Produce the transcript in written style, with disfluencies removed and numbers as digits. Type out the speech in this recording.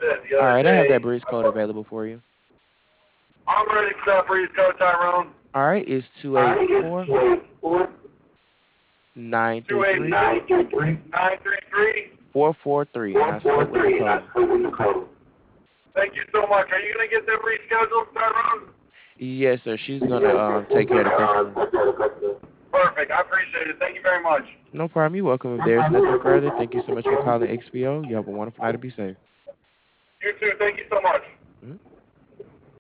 said the All other right, I have that day. breeze code available for you. I'm ready for that breeze code, Tyrone. All right, it's two I eight think it's four 284 nine three three 28933 933 443, and that's code when you 443, and call that's me. code in the code. Thank you so much. Are you going to get them rescheduled, Tyrone? Yes, sir. She's Yes, gonna sir. She's take care of going the customer. to take care of the customer. Perfect. I appreciate it. Thank you very much. No problem. You're welcome. If No there's problem. nothing You're further, welcome. thank you so much for calling XPO. You have a wonderful night and be safe. You too. Thank you so much. Mhm.